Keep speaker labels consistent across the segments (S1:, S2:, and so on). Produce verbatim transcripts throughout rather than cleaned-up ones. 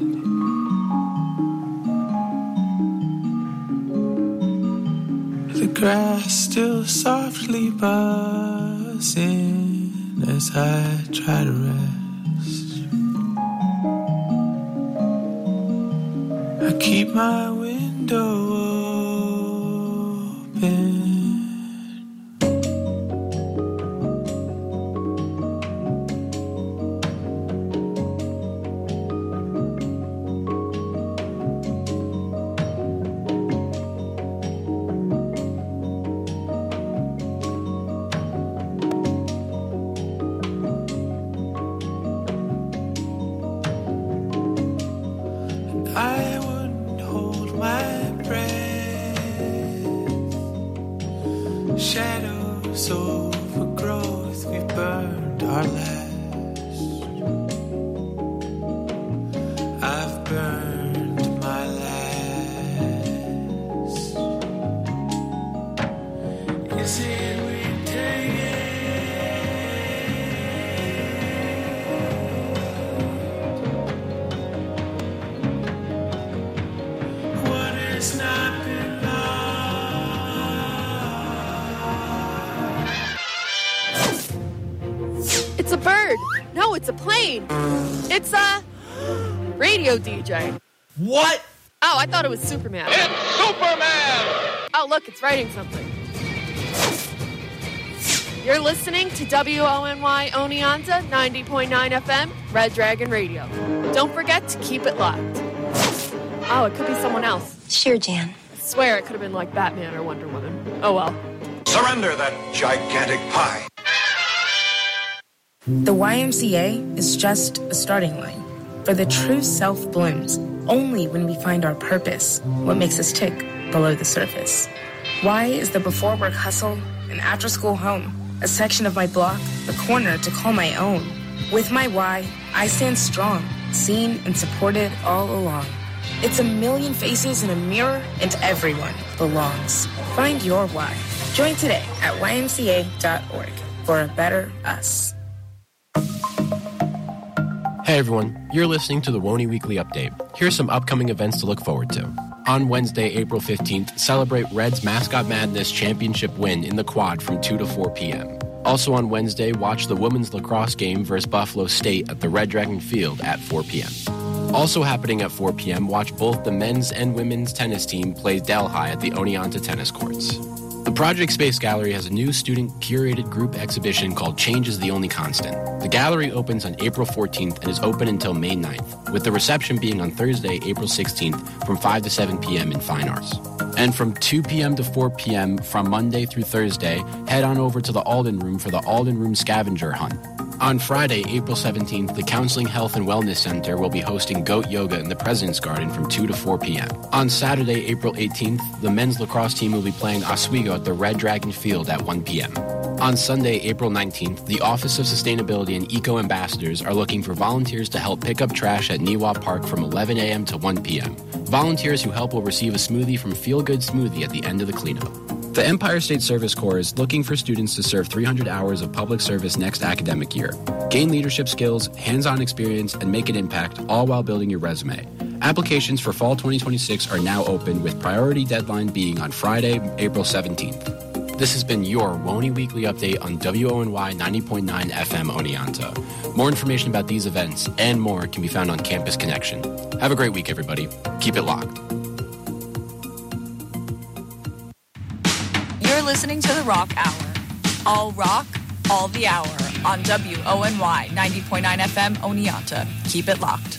S1: The grass still softly buzzing as I try to rest. I keep my window open. I wouldn't hold my breath. Shadows overgrowth, we burned our last. I've burned my last. Is it winter yet? What has not been lost?
S2: It's a bird. No, it's a plane. It's a radio D J.
S3: What?
S2: Oh, I thought it was Superman.
S4: It's Superman!
S2: Oh, look, it's writing something. You're listening to W O N Y Oneonta ninety point nine F M, Red Dragon Radio. Don't forget to keep it locked. Oh, it could be someone else.
S5: Sure, Jan.
S2: I swear it could have been like Batman or Wonder Woman. Oh, well.
S4: Surrender that gigantic pie.
S6: The Y M C A is just a starting line. For the true self blooms only when we find our purpose, what makes us tick below the surface. Y is the before work hustle, an after school home, a section of my block, a corner to call my own. With my Y, I stand strong, seen and supported all along. It's a million faces in a mirror, and everyone belongs. Find your Y. Join today at Y M C A dot org for a better us.
S7: Hey everyone, you're listening to the Woney Weekly Update. Here's some upcoming events to look forward to. On Wednesday, April fifteenth, celebrate Reds Mascot Madness Championship win in the Quad from two to four p.m. Also on Wednesday, watch the women's lacrosse game versus Buffalo State at the Red Dragon Field at four p.m. Also happening at four p.m., watch both the men's and women's tennis team play Delhi at the Oneonta Tennis Courts. The Project Space Gallery has a new student-curated group exhibition called Change is the Only Constant. The gallery opens on April fourteenth and is open until May ninth, with the reception being on Thursday, April sixteenth from five to seven p.m. in Fine Arts. And from two p.m. to four p.m. from Monday through Thursday, head on over to the Alden Room for the Alden Room Scavenger Hunt. On Friday, April seventeenth, the Counseling Health and Wellness Center will be hosting Goat Yoga in the President's Garden from two to four p.m. On Saturday, April eighteenth, the men's lacrosse team will be playing Oswego at the Red Dragon Field at one p.m. On Sunday, April nineteenth, the Office of Sustainability and Eco Ambassadors are looking for volunteers to help pick up trash at Niwa Park from eleven a.m. to one p.m. Volunteers who help will receive a smoothie from Feel Good Smoothie at the end of the cleanup. The Empire State Service Corps is looking for students to serve three hundred hours of public service next academic year. Gain leadership skills, hands-on experience, and make an impact, all while building your resume. Applications for fall twenty twenty-six are now open, with priority deadline being on Friday, April seventeenth. This has been your Woney Weekly Update on W O N Y ninety point nine F M Oneonta. More information about these events and more can be found on Campus Connection. Have a great week, everybody. Keep it locked.
S8: You're listening to The Rock Hour. All rock, all the hour on W O N Y ninety point nine F M Oneonta. Keep it locked.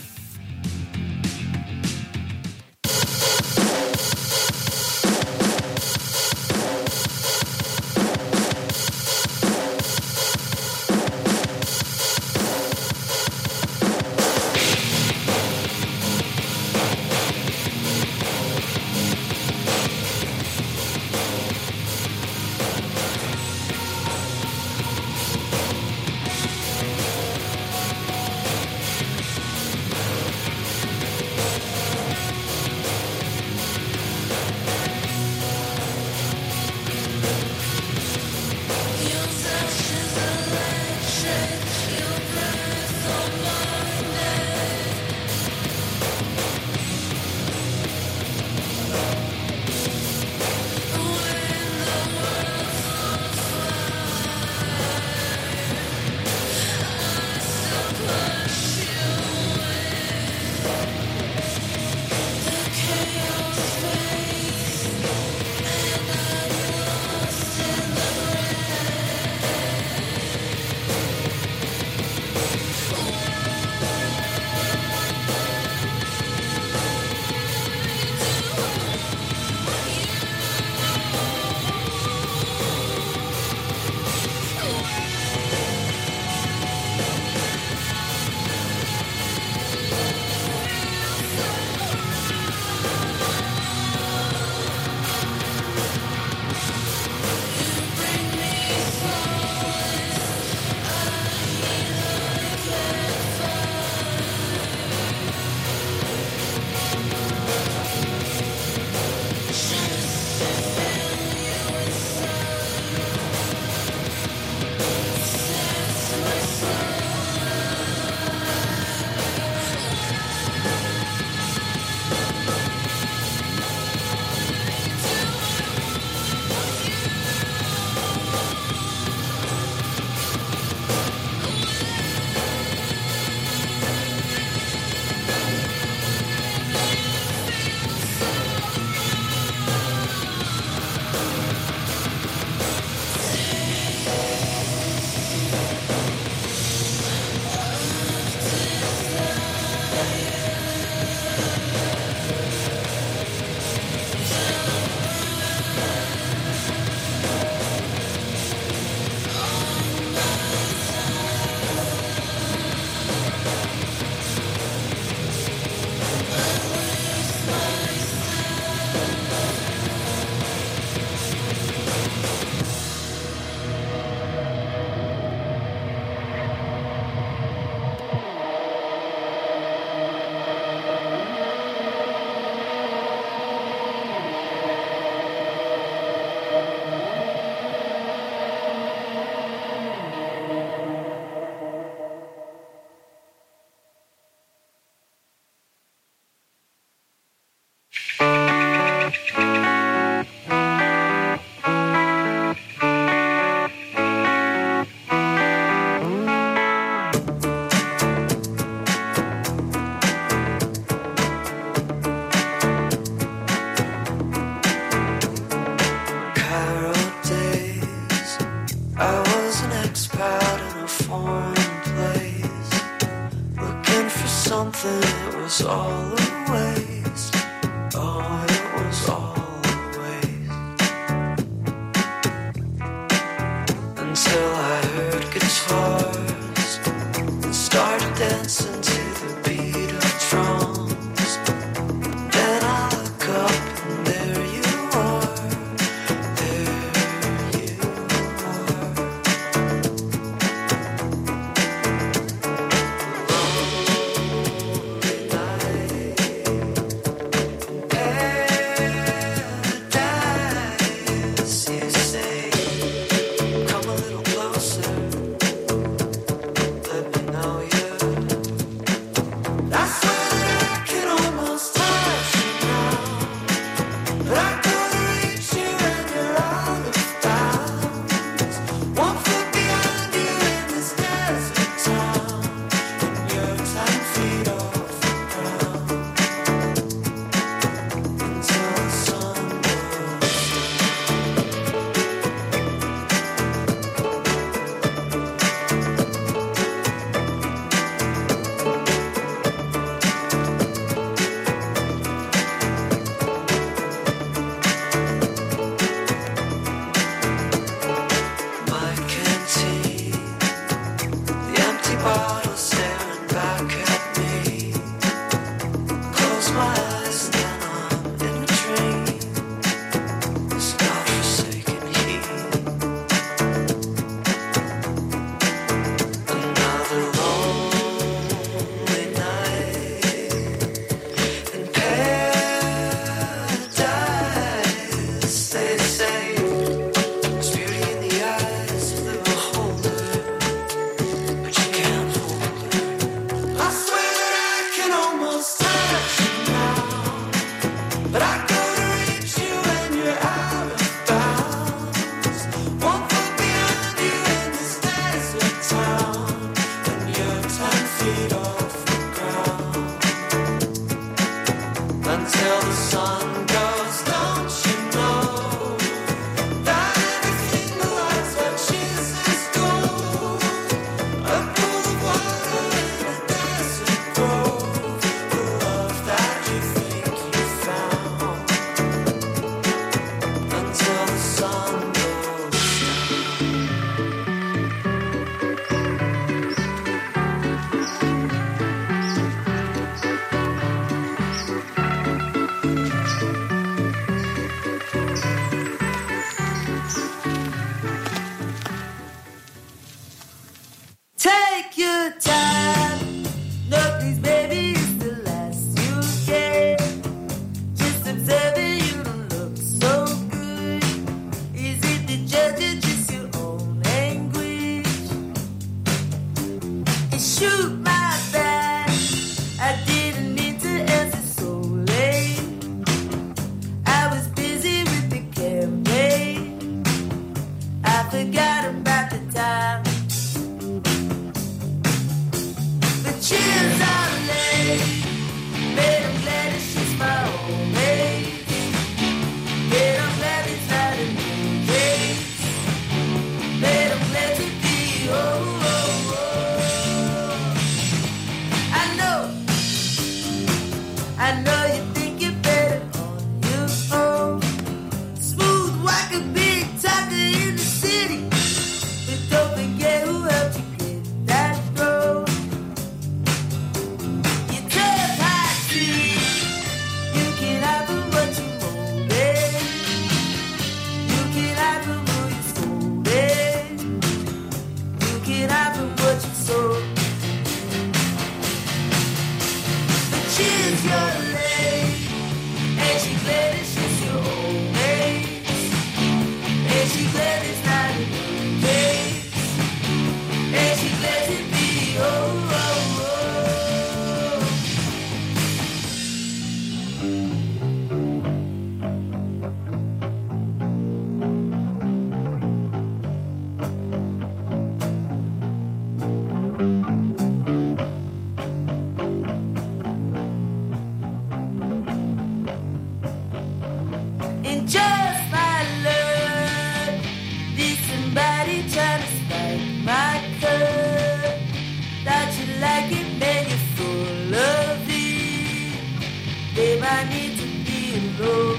S3: And just my luck, did somebody try to strike my cup? Thought you like it, man, you're full of it. Babe, I need to be alone.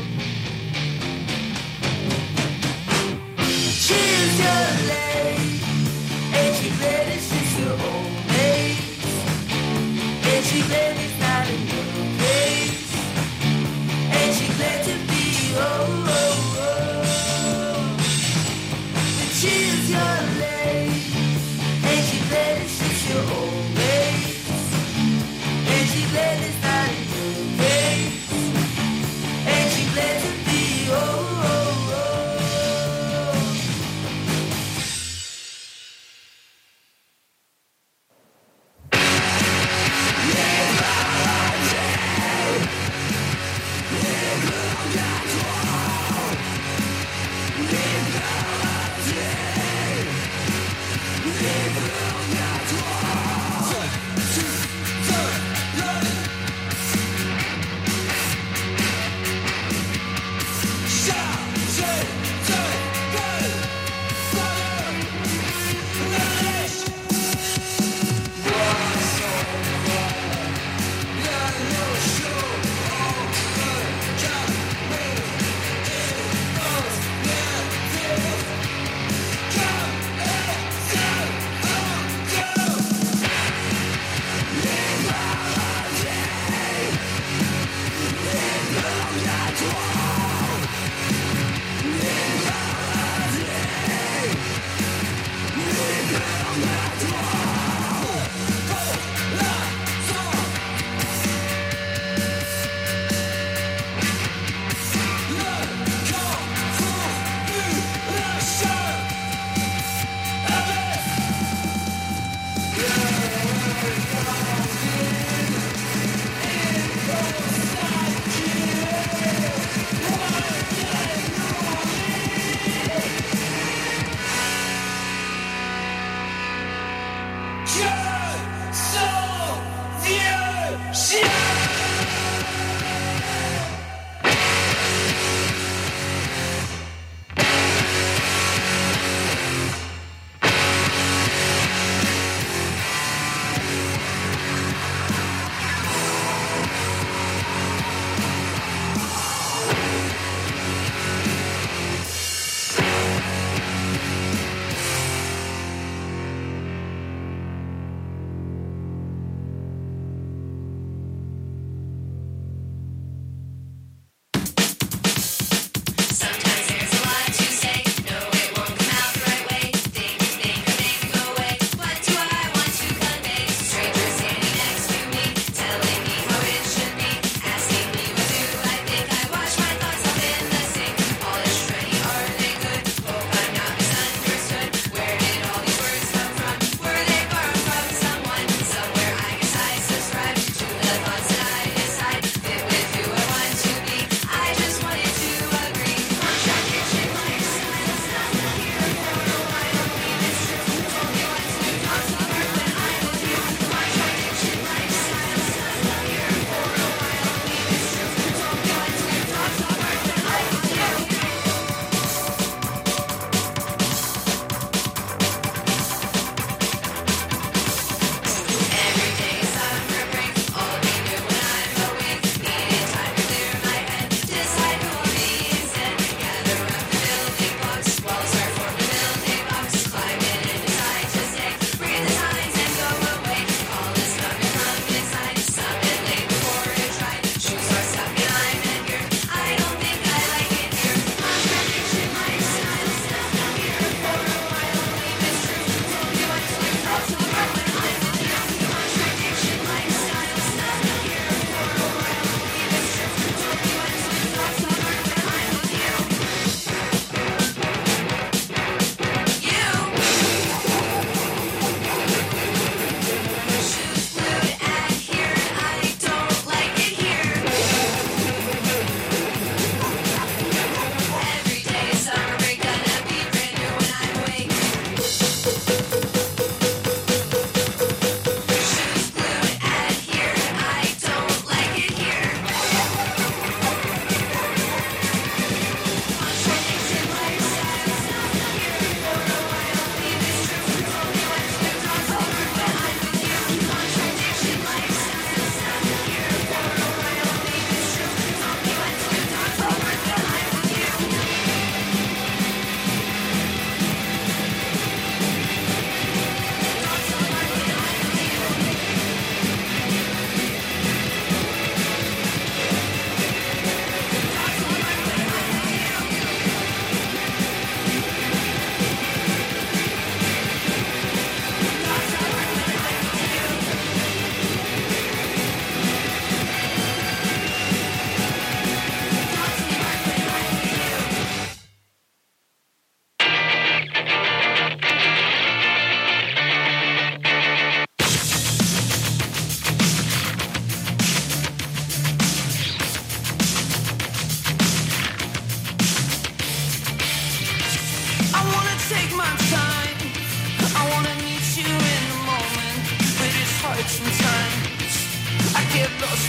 S3: She's your lady, and she glad it's just your old mates. And she glad it's not in your place. And she glad to be oh, oh, oh. But she's your lady, and she glad it's just your old mates. And she glad it's not in your place. And she glad to be oh, oh, oh.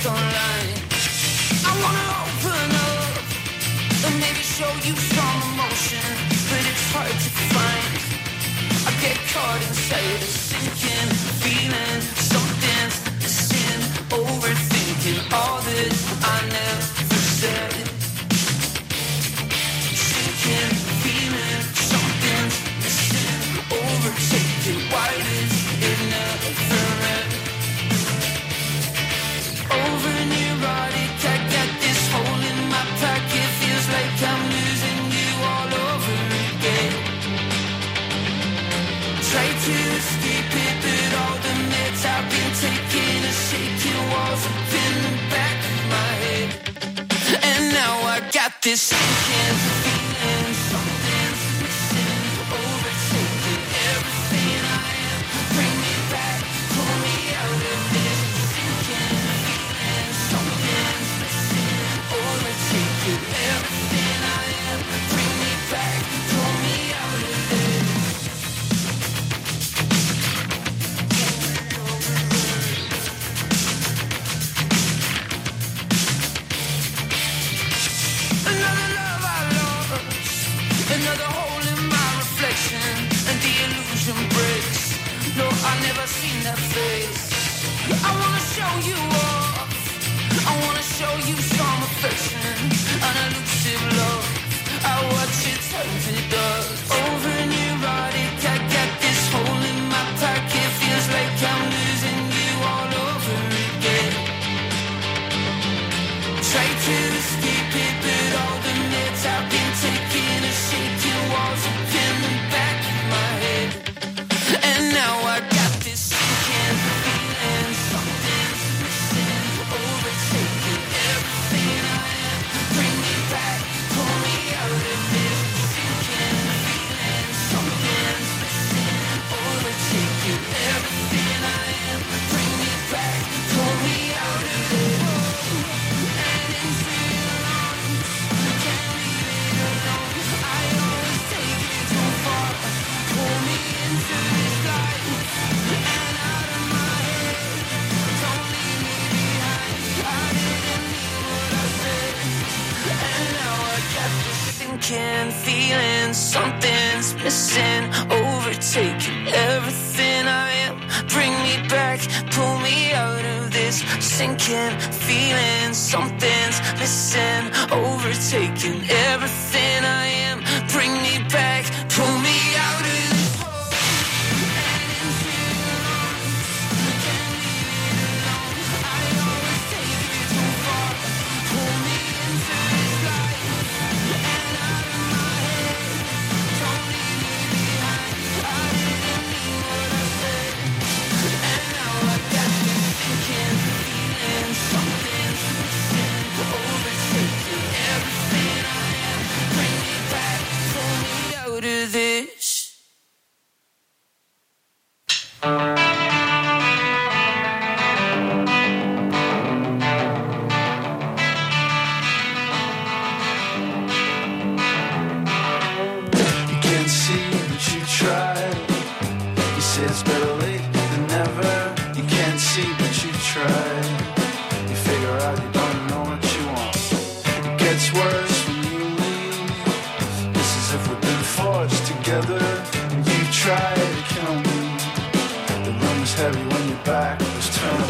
S3: online. I wanna open up and maybe show you some emotion, but it's hard to find. I get caught inside a sinking feeling, something's missing, overthinking all that I never said. Sinking feeling, something's missing, overtaking. Why does it never end? Over neurotic, I got this hole in my pocket. Feels like I'm losing you all over again. Try to escape it, but all the meds I've been taking are shaking walls up in the back of my head. And now I got this sinking feeling, something's missing, overtaking everything I am. Bring me back, pull me out of this sinking feeling, something's missing, overtaking everything I am. Bring me back, pull me out of this. Another love I lost, another hole in my reflection, and the illusion breaks. No, I've never seen that face. I wanna show you off, I wanna show you some affection, an elusive love. I watch it turn to dust. Over neurotic, I got this hole in my pocket. Feels like I'm losing you all over again. Try to escape it, but all the meds I've been taking are shaking walls up in the back of my head. And now I got this sinking feeling, something's missing, overtaking everything I am. Bring me back, pull me out of this sinking feeling, something's missing, overtaking everything I am. Bring me back, pull me out of this. And into your arms, can't leave it alone. I always take it too far. Pull me into this light and out of my head. Don't leave me behind. I didn't mean what I said. And now I got this sinking feeling, something's missing, overtaking everything I am. Bring me back, pull me out of this sinking feeling, something's missing, overtaking everything I am. Bring me back, pull me out of this hole and into your arms. Can't leave it alone. I always take it too far. Pull me into this light and out of my head. Don't leave me behind. I didn't mean what I said. And now I got this sinking feeling, something's missing, overtaking everything I am. Bring me back, pull me out of this.
S1: You can't see, but you tried. You said it's better late than never. You can't see, but you tried. You figure out you don't know what you want. It gets worse when you leave. It's as if we've been forged together. And you try to kill me. The room is heavy when your back was turned.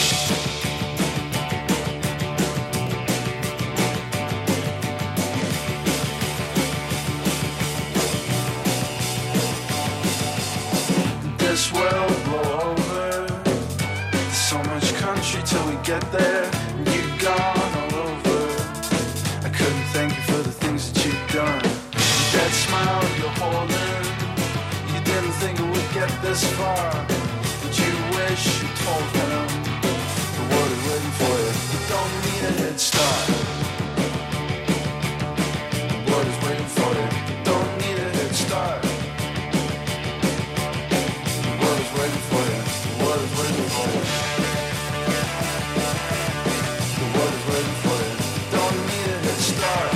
S1: This world will blow over. There's so much country till we get there. And you've gone all over. I couldn't thank you for the things that you've done. That smile you're holding. You didn't think it would get this far. But you wish you told him the world is waiting for you. You don't need a head start. The world is waiting for you. You don't need a head start. The world is waiting for you. The world is waiting for you. The world is waiting for you. You don't need a head start.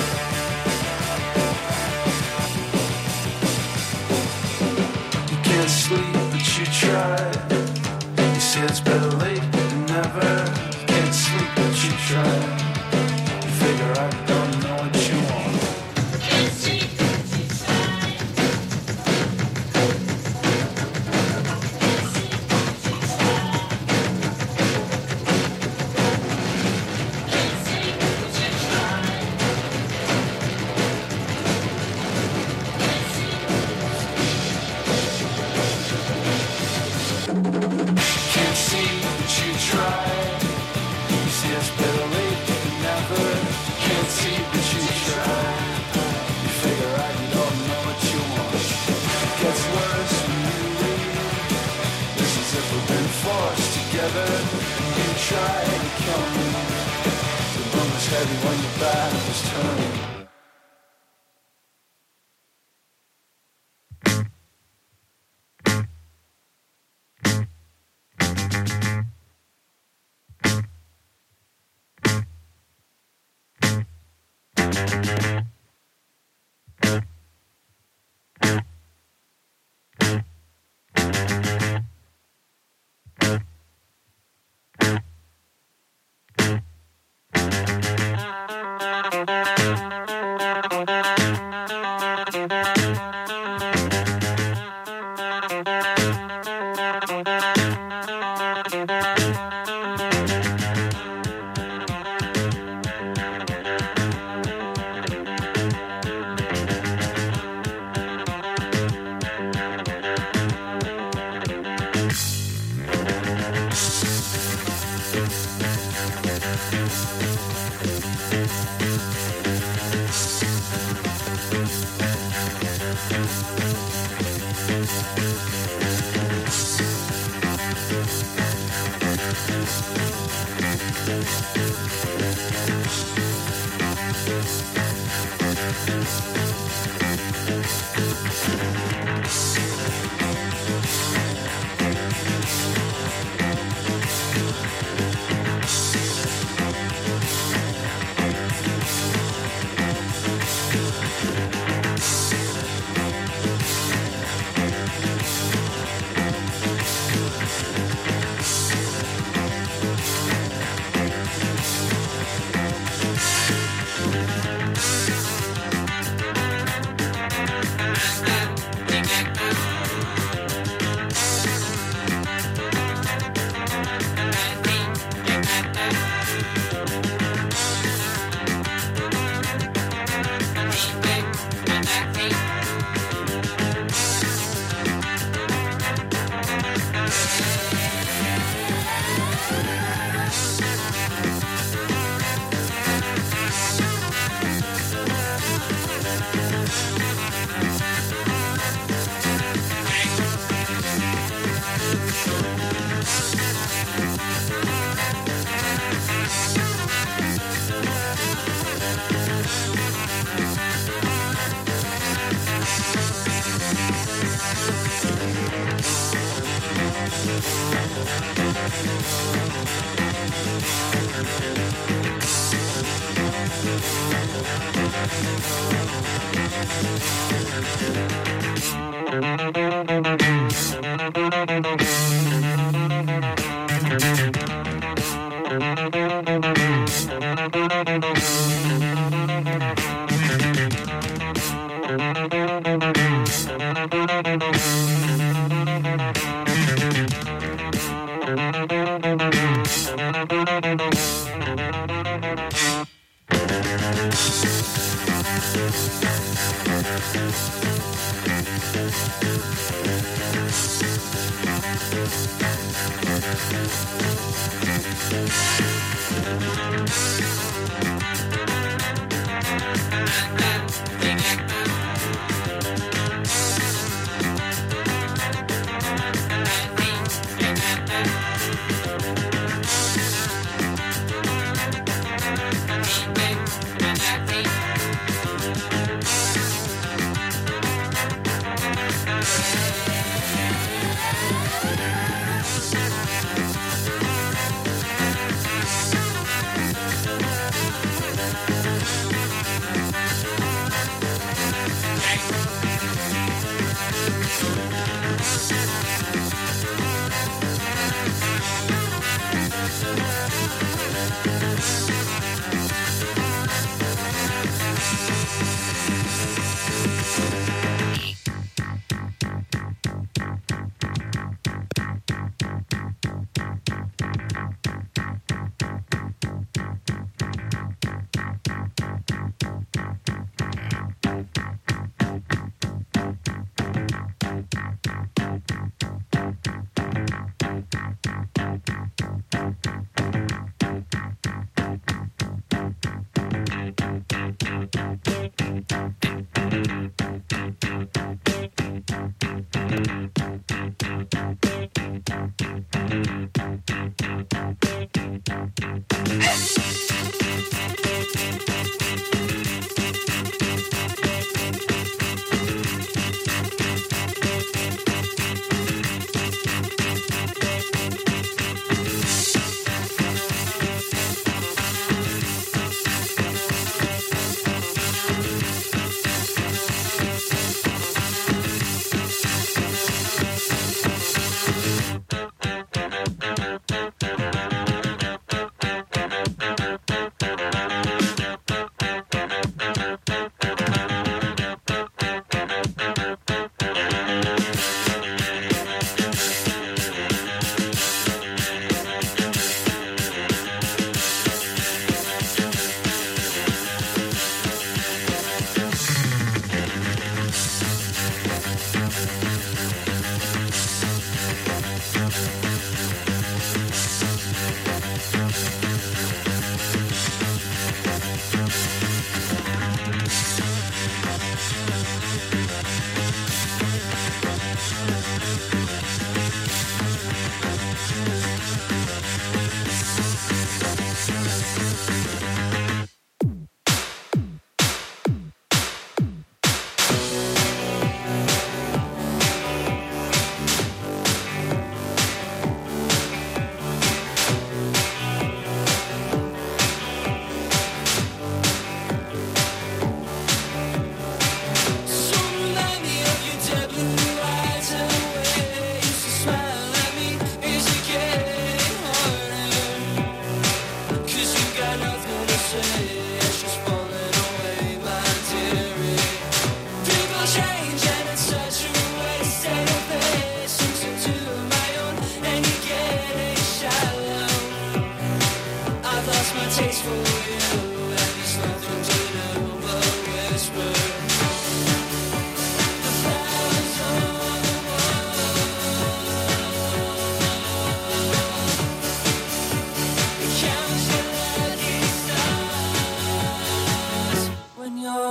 S1: You can't sleep, but you try. You say it's better late than never. You can't sleep, but try. You figure I don't know what you want. Can't see that you try. Can't see that you try. Can't see that you try. You see it's better late than never. Can't see that you try. You figure out you don't know what you want. Gets worse when you leave. It's as if we've been forced together. You try to kill me. The room is heavy when your back is turned.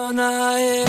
S3: you're not here.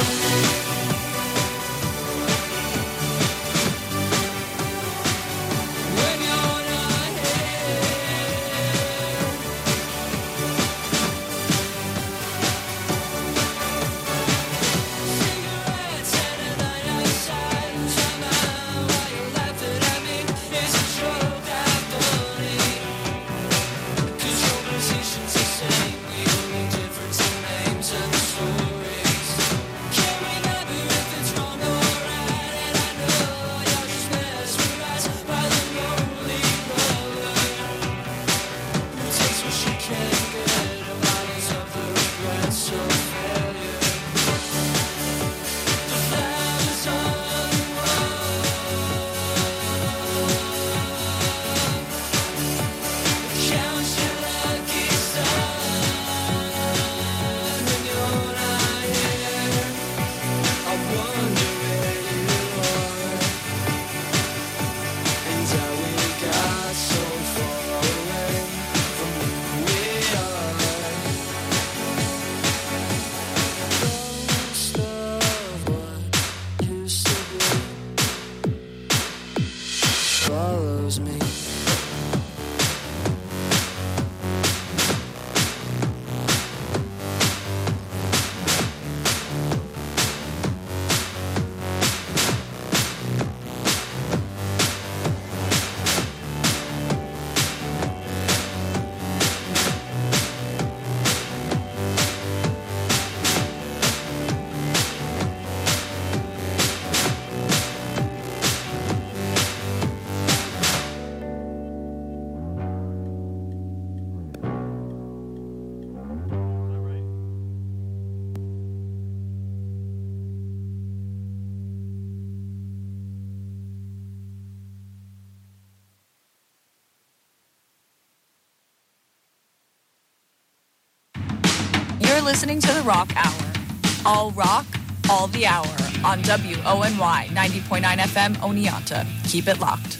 S8: You're listening to The Rock Hour. All rock, all the hour on W O N Y ninety point nine F M Oneonta. Keep it locked.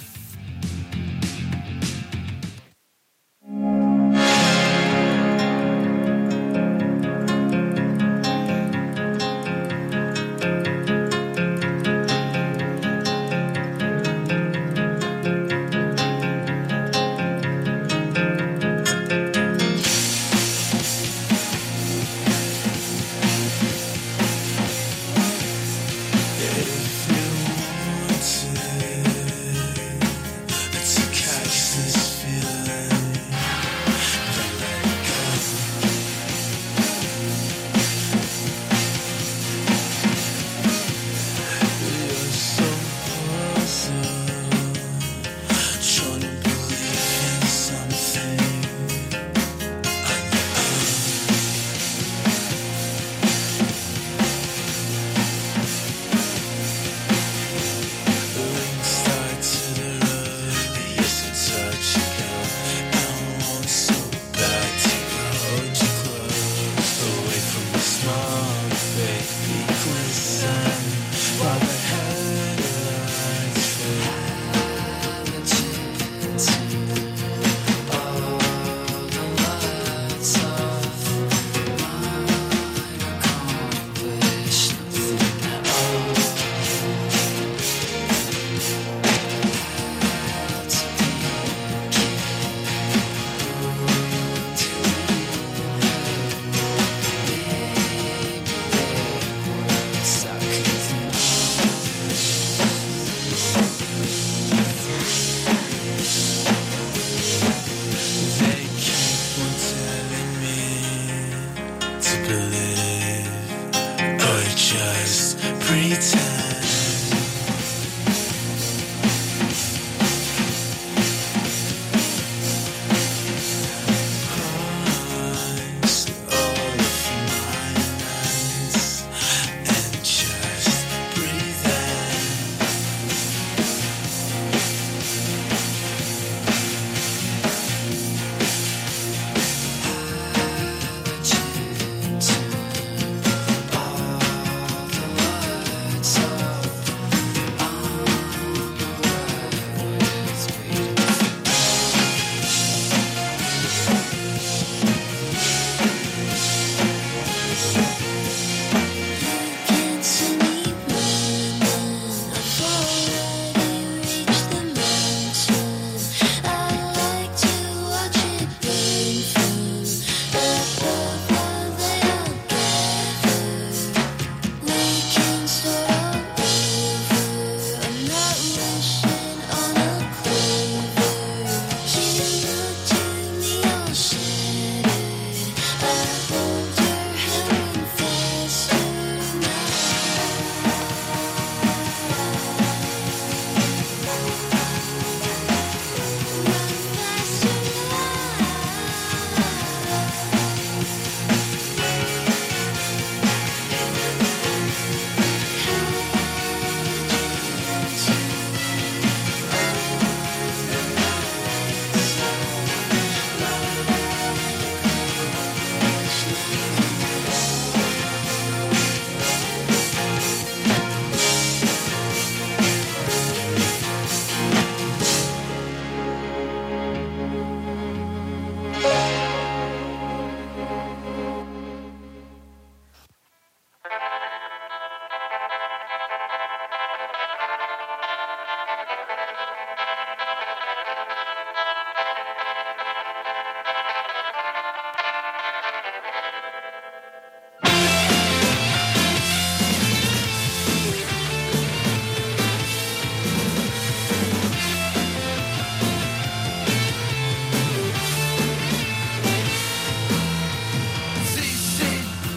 S3: So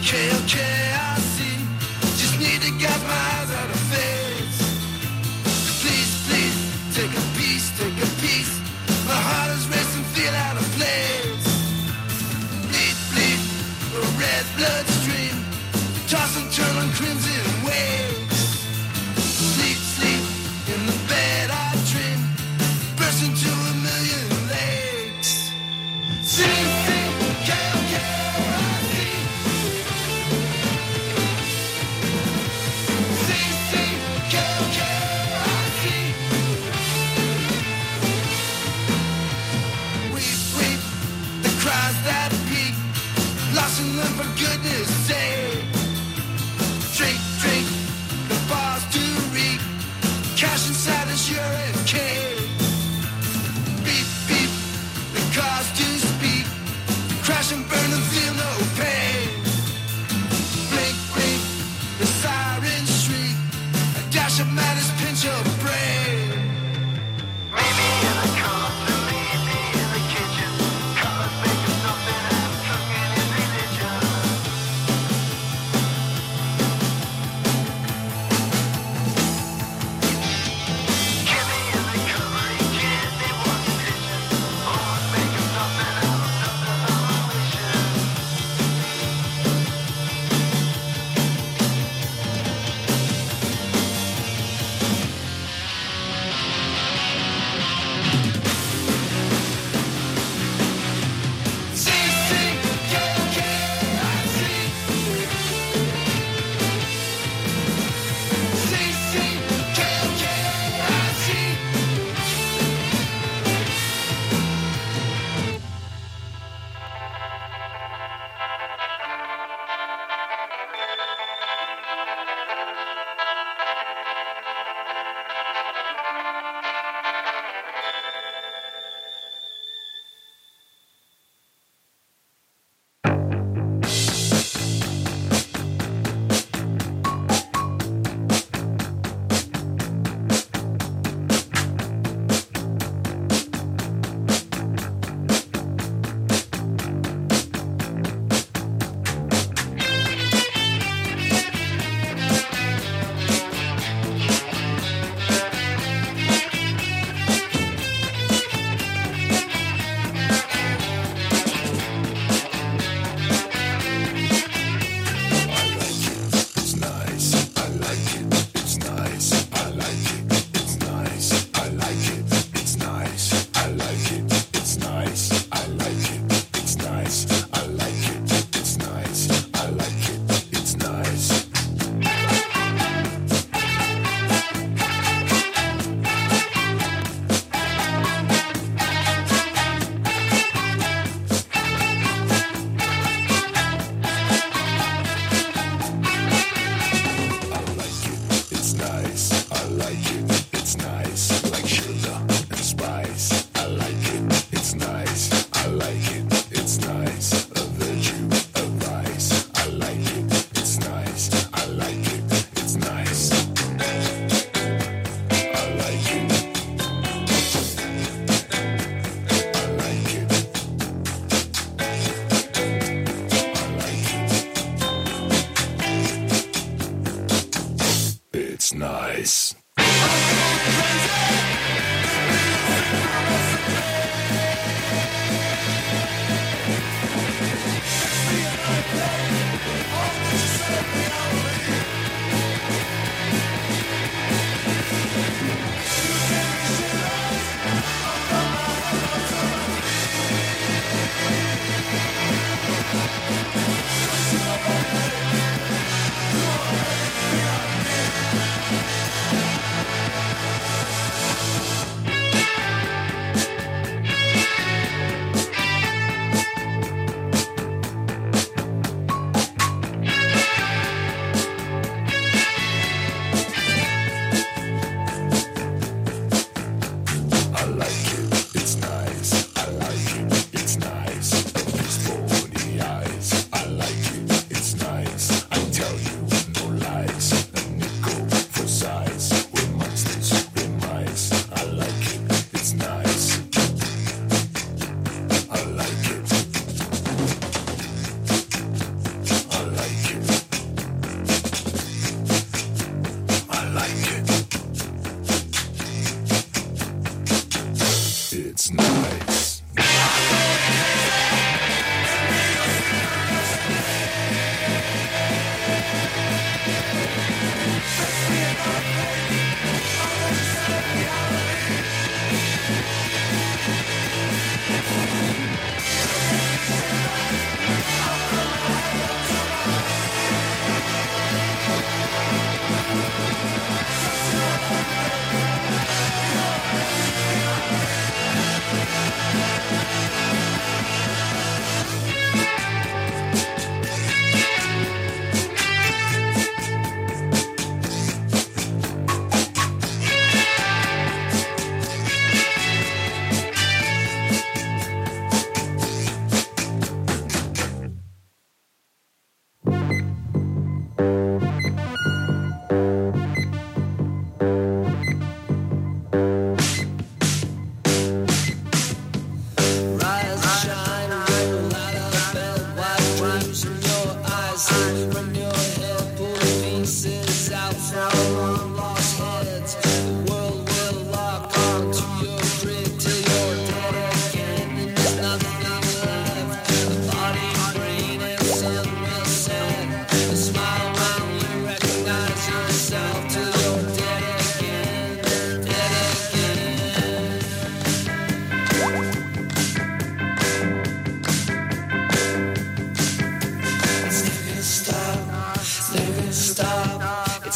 S1: okay, okay, I see. Just need to get my eyes out of face. Please, please, take a piece, take a piece. My heart is racing, feel out of place. Bleed, bleed, a red bloodstream. Toss and turn on crimson waves. Sleep, sleep, in the bed I dream. Burst into a million lakes. Sing, sing, K O K R I C. Sing, sing, K O K R I C. Weep, weep, the cries that peak. Lost in them for goodness sake. Drink, drink, the bars do reek. Cash inside is urine cake. Beep, beep, the cars do speak. Crash and burn and feel no pain. Blink, blink, the sirens shriek. A dash of madness pinch your brain. Meet me in the corner, meet me in the kitchen. Colors making something I'm cooking in religion. Give me in the cover, you can't be one vision. Oh, I'm making something out of something I'm wishing. Sing, sing, K O K R I C. Sing, sing, K O K R I C. It's nice.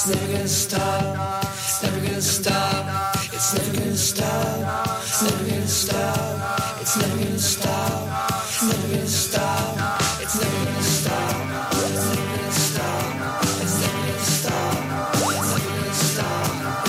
S3: never gonna stop. It's never gonna stop. It's never gonna stop. It's never gonna stop. It's never gonna stop. It's never gonna stop. It's never gonna stop. It's never gonna stop. It's never gonna stop. It's never gonna stop.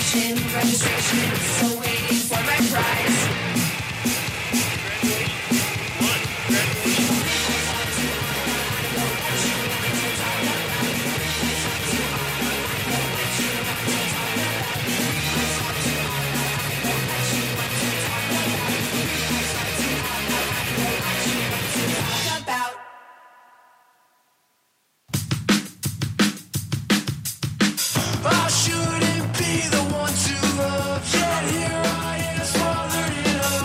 S3: graduation, registration, still waiting for my prize.
S1: I shouldn't be the one to love, yet here I am smothered in love.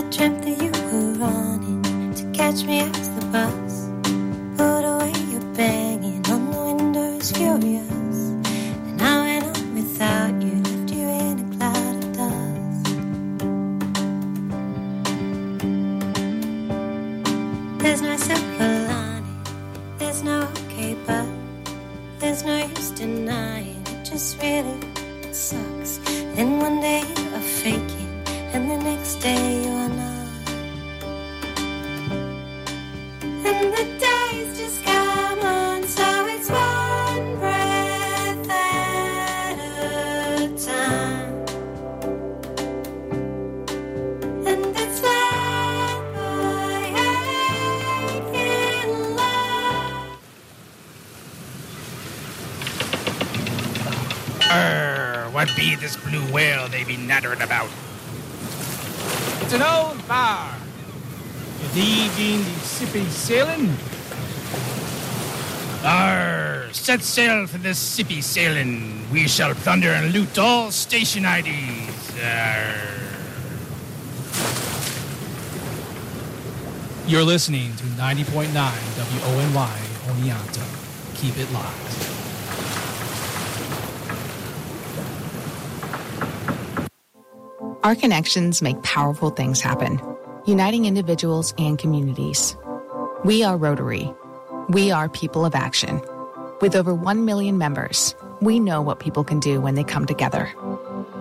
S5: dreamt that you were running to catch me as the bus put away your banging on the windows, furious. And I went on without you, left you in a cloud of dust. There's no silver lining, there's no okay, but there's no use denying it, just really sucks. Then one day you are faking, and the next day you are not. And the days just come on, so it's one breath at a time. And it's like I hate in love.
S9: Arr, what be this blue whale they be nattering about? It's an old bar. Is he been the sippy sailing? Arr, set sail for this sippy sailing. We shall plunder and loot all station I Ds. Arr.
S10: You're listening to ninety point nine W O N Y Oneonta. Keep it locked.
S11: Our connections make powerful things happen, uniting individuals and communities. We are Rotary. We are people of action. With over one million members, we know what people can do when they come together.